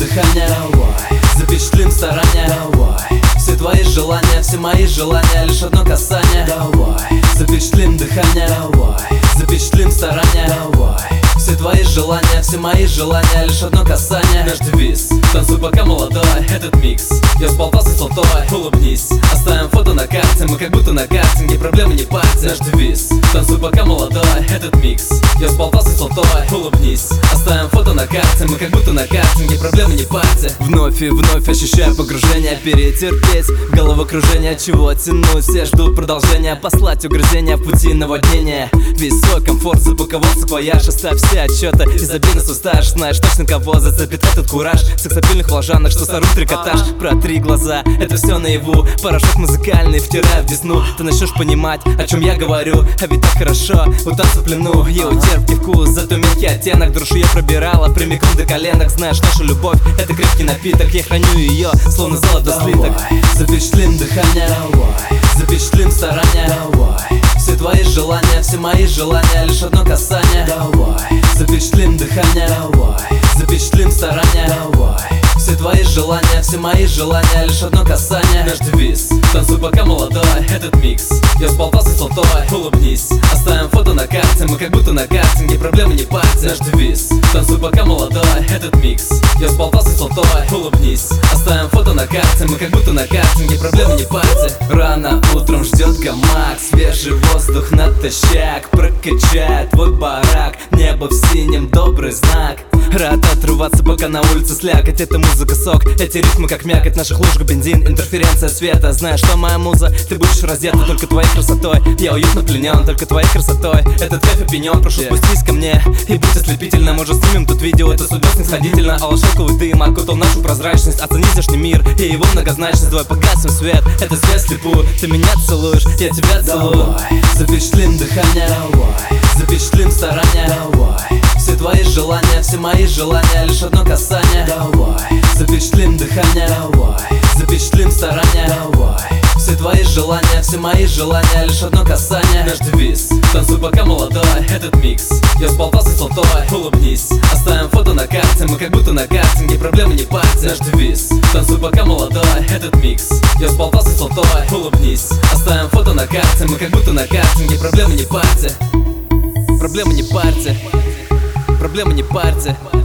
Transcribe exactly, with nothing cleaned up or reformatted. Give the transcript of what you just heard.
дыхание, давай. Запечатлим старания, давай. Все твои желания, все мои желания, лишь одно касание, давай. Запечатлим дыхание, давай. Запечатлим старания, давай. Все твои желания, все мои желания, лишь одно касание. Наш девиз: танцуй пока молодой, этот микс. Я сболтался с толпой, улыбнись. Оставим фото на карте, мы как будто на картинге, проблемы не парьте. Наш девиз: танцуй пока молодой, этот микс. Я сболтался с толпой, улыбнись. Оставим фото на карте, мы как будто на картинге, проблемы не парьте. Вновь и вновь ощущаю погружение, перетерпеть головокружение, чего тянуть, все ждут продолжения, послать угрызения в пути наводнения. Весь свой комфорт запаковал саквояж, оставь все отчеты и забей на сустаж. Знаешь точно, кого зацепит этот кураж. Сексапильных волжанок, что сорут трикотаж. Протри глаза, это все наяву. Порошок музыкальный втираю в десну. Ты начнешь понимать, о чем я говорю. А ведь так хорошо, у танца в плену. Я у терпкий вкус, зато мягкий оттенок. Душу я пробирала прямиком до коленок. Знаешь, нашу любовь, это крепкий напиток. Я храню ее, словно золото слиток. Запечатлим дыхание, давай. Запечатлим старания, давай. Все твои желания, все мои желания, лишь одно касание, давай. Запечатлим дыхание, давай. Запечатлим старания, давай. Все твои желания, все мои желания, лишь одно касание. Наш девиз: танцуй пока молодой, этот микс. Я сболтался с толпой, улыбнись. Оставим фото на карте, мы как будто на картинге, проблемы не парьте. Наш девиз: танцуй пока молодой, этот микс. Я сболтался с толпой, улыбнись. Оставим фото на карте, мы как будто на картинге, проблемы не парьте. Рано утром ждет гамак, свежий воздух натощак. Прокачает твой барак, небо в синем, добрый знак. Рад отрываться, пока на улице слякоть. Это музыка сок, эти ритмы как мякоть. Наших ложек бензин, интерференция света. Знаешь, что моя муза, ты будешь раздета только твоей красотой. Я уютно пленен только твоей красотой. Этот кайф опьянен, прошу спустись ко мне и будь ослепительно. Может, снимем тут видео, это судьба снисходительно. А шелковый дым окутал нашу прозрачность. Оцени здешний мир и его многозначность. Давай погасим свет, это свет слепую. Ты меня целуешь, я тебя целую. Давай, запечатлим дыхание, давай. Запечатлим старания, давай. Все твои желания, все мои желания, лишь одно касание, давай. Запечатлим дыхание, давай. Запечатлим старания, давай. Все твои желания, все мои желания, лишь одно касание. Наш девиз: танцуй пока молодой, этот микс. Я сболтался с толпой, улыбнись. Оставим фото на карте, мы как будто на картинге, проблемы не парьте. Наш девиз: танцуй пока молодой, этот микс. Я сболтался с толпой, улыбнись. Оставим фото на карте, мы как будто на картинге, проблемы не парьте. Проблемы не парьте. Проблемы не парьте.